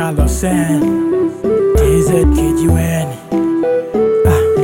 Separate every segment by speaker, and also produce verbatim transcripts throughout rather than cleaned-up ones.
Speaker 1: Carlos Sen T Z Kijiweni ah,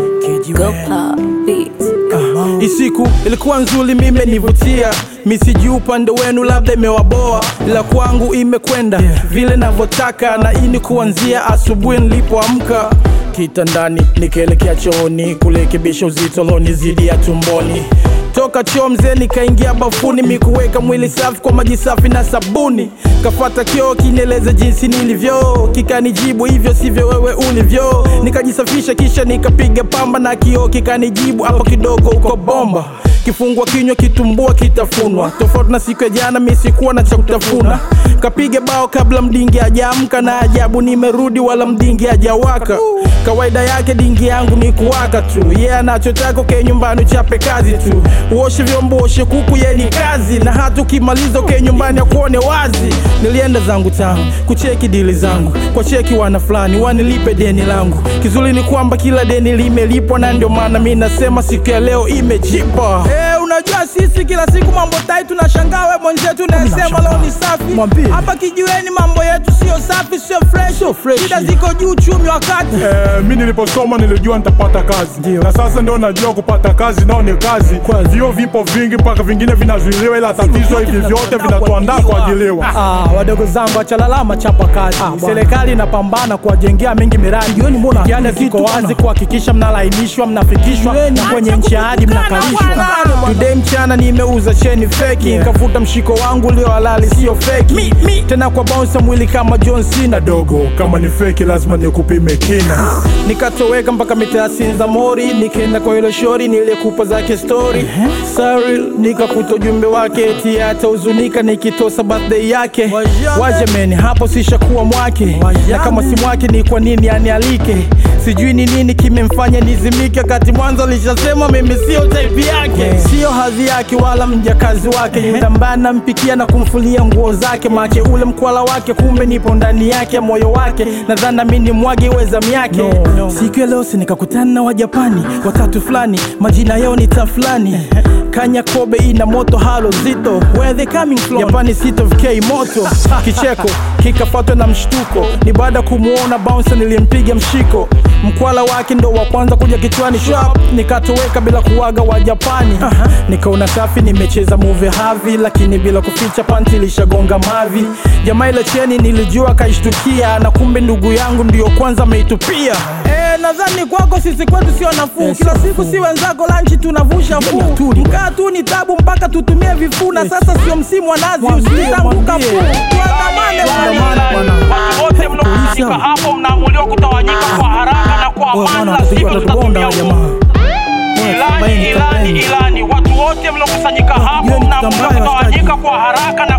Speaker 1: Kijiweni uh, isiku ilikuwa nzuri mime nivutia. Misiji upande wenu labda imewaboa, ila kwangu imekwenda yeah, vile navotaka. Na ini kuanzia asubuhi nilipoamka kitandani nikelekea chooni kulekebisha uzito loni zidi ya tumboni. Toka choo mzee nikaingia bafuni mikuweka mwili safi kwa maji safi na sabuni. Kafata kio kineleza jinsi nilivyo, kikanijibu hivyo sivyo wewe ulivyo. Nikajisafisha kisha nikapiga pamba na kio kikanijibu hapo kidogo uko bomba. Kifungua kinywa kitumbua kitafunwa, tofauti na siku ya jana mimi sikuwa na cha kutafuna. Kapige bao kabla mdingi hajaamka, na ajabu nimerudi wala mdingi hajawaka. Kawaida yake dingi yangu ni kuwaka tu, yeye yeah, anachotaka ke nyumbani chape kazi tu. Uoshe vyombo oshe kuku ye ni kazi, na hata ukimaliza ke nyumbani akuone wazi. Nilienda zangu town kucheki dili zangu, kwa cheki wana fulani wanilipe deni langu. Kizuri ni kwamba kila deni limelipwa, na ndio maana mimi nasema siku ya leo imejipa. Eh, unajua sisi kila siku mambo tai tunashangaa, wewe mwenzetu unasema leo ni safi. Hapa Kijiweni mambo yetu sio safi, sio fresh, so fresh. Shida ziko juu chumi wakati.
Speaker 2: Eh, mimi niliposoma nilijua nitapata kazi. Ndiyo. Na sasa ndio najua kupata kazi nao ni kazi. Hiyo vipo vingi mpaka vingine vinazuiliwa, ila tatizo hivi vyote vinatuandaa kuajiliwa.
Speaker 1: Ah, wadogo zangu achalalama chapa kazi. Ah, serikali inapambana kuwajengea mengi miradi. Yoni mbona yale ziko wazi kuhakikisha mnalainishwa, mnafikishwa na kwenye nchi hadi mnakalishwa. Today mchana nimeuza cheni fake, yeah. Nikavuta mshiko wangu leo halali sio fake. Mi, mi. Tena kwa bounce mwili kama John Cena.
Speaker 2: Dogo kama ni fake lazima nikupime kina.
Speaker 1: Nikatoweka mpaka mitasi za mori, nikaenda kwa ile shori nilikupa zake story. uh-huh. Sorry nikakuta ujumbe wake eti atahuzunika nikitosa birthday yake. Wajameni hapo sishakuwa mwake, na kama si mwake ni kwa nini anialike? Sijui ni nini kimemfanya nizimike, kati mwanzo alishasema mimi sio type yake. yeah. Sio hadhi yake wala mjakazi wake, uh-huh. Yudambana mpikia na kumfulia nguo zake, make ule mkwala wake kumbe nipo ndani yake moyo wake. Nadhani mimi ni mwage weza miake. no, no. Siku ya leo nikakutana na Wajapani watatu fulani, majina yao ni tafulani. Kanya Kobe ina moto halo zito, where they coming from? Japani City of K moto. Kicheko kikafuatwa na mshtuko, ni baada kumuona bouncer nilimpiga mshiko. Mkwala wake ndo wa kwanza kuja kichwani sharp, nikatoweka bila kuwaga Wajapani. uh-huh. Nikaona safi nimecheza movie havi, lakini bila kuficha panti ilishagonga mavi. Jamaa ile cheni nilijua kaishtukia, na kumbe ndugu yangu ndio kwanza ameitupia. Eh, nadhani kwako sisi kwetu sio nafuu. Yes, kila siku si wenzako lunch tunavusha fuu. Mkaa tu ni tabu mpaka tutumie vifuna. Yes. Sasa sio msimu wa nazi usitanguka fuu. Tuandamane bwana.
Speaker 3: Watu wote mnakusanyika hapo mnaamuliwa kutawanyika kwa haraka na kwa amani, la sivyo tutatumia jamaa. Ilani, ilani, ilani. Watu wote mnakusanyika hapo mnaamuliwa kutawanyika kwa haraka na